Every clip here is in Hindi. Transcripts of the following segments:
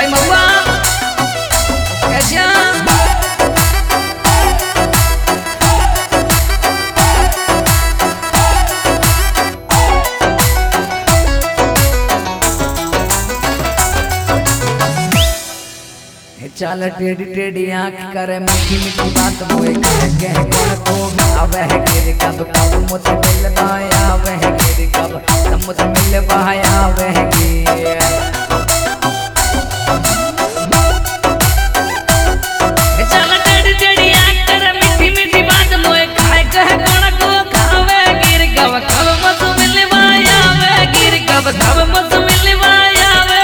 महुआ कैसा चल टेढ़ी टेढ़ी आँख करे मीठी मीठी बात बोए कह कौन को आवे है गिर कब कब मुझे मिल पाया आवे है गिर कब मुझे मिल पाया आवे है चल टेढ़ी टेढ़ी आँख करे मीठी मीठी बात बोए कह कौन को आवे गिर कब कब मुझे मिल पाया आवे गिर कब मुझे मिल पाया आवे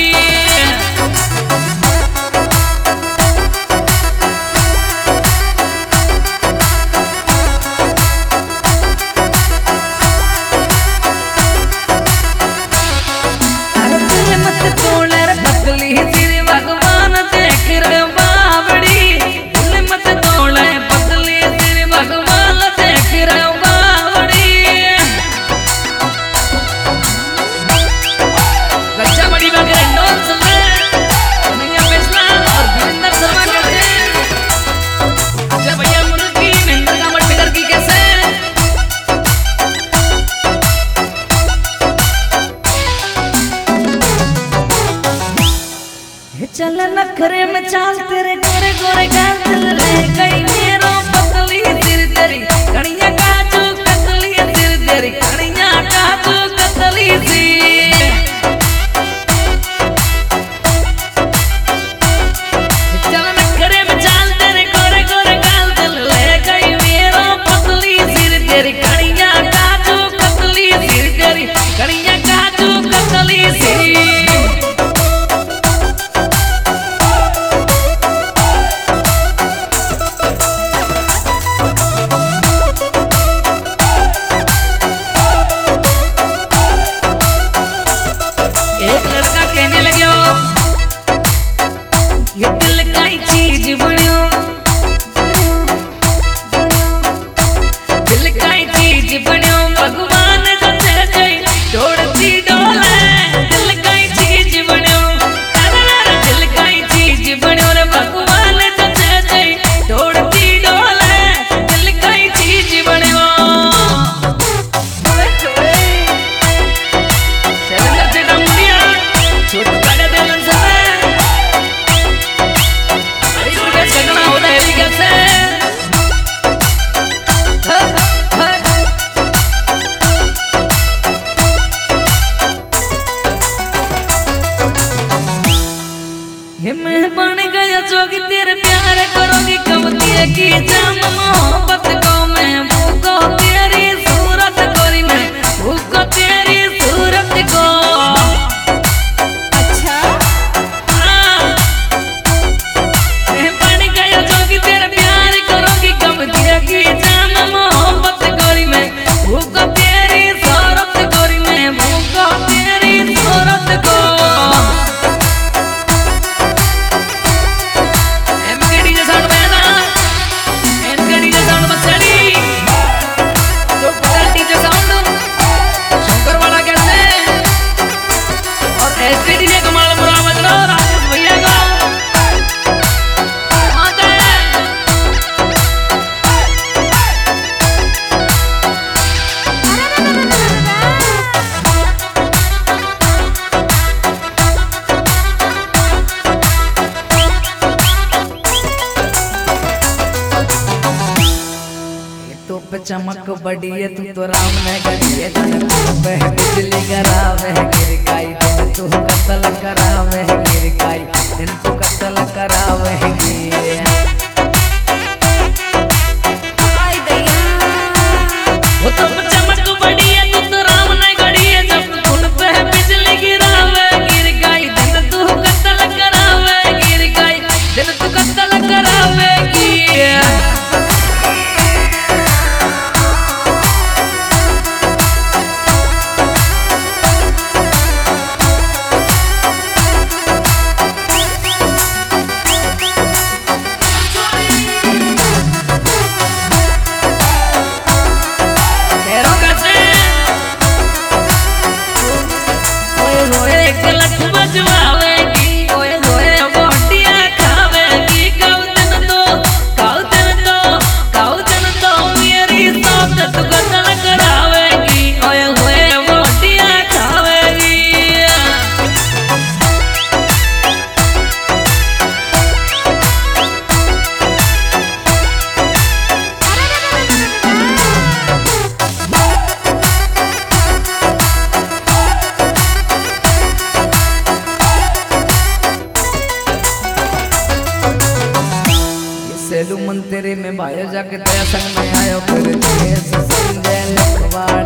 चल नखरे में चाल तेरे गोरे गोरे गाल ले गई मेरो पतली सिर तेरी कड़िया काजू कतली सिर तेरी कड़िया काजू कतली सी चल नखरे में चाल तेरे गोरे गोरे गाल ले गई मेरो पतली सिर तेरी कड़िया काजू कतली सिर तेरी कड़िया काजू कतली सी ये दिल का ही चीज बनियो दिल का ही चीज बनियो भगवान जो चाहे छोड़ती डोले दिल का ही चीज बनियो दिल का ही चीज बनियो रे भगवान जो चाहे छोड़ती डोले दिल का ही चीज बनियो छोट बड़े दिल से मैं बन गया जोगी तेरे प्यार करोगी कब की जाम मोहब्बत को मैं भूखो तेरी सूरत गोरी मैं भूखो तेरी सूरत को अच्छा मैं बन गया जोगी तेरे प्यार करोगी कब की जाम मोहब्बत गोरी मैं भूखो तेरी सूरत गोरी मैं भूखो तेरी सूरत को चमक बड़ी है तू तो राम ने गड़ी है बह बिजली करावे गिर काई दिन तू कत्ल करावे गिर काई दिन तू कत्ल करावे वो तो चमक बड़ी है तू तो राम ने गड़ी है जब तू बह बिजली गिरावे गिर काई दिन तू कत्ल करावे गिर काई दिन तू कत्ल करावे सेलू मन तेरे में भायो जाके तेरा संग में आयो फिर देश संजय लखवाड़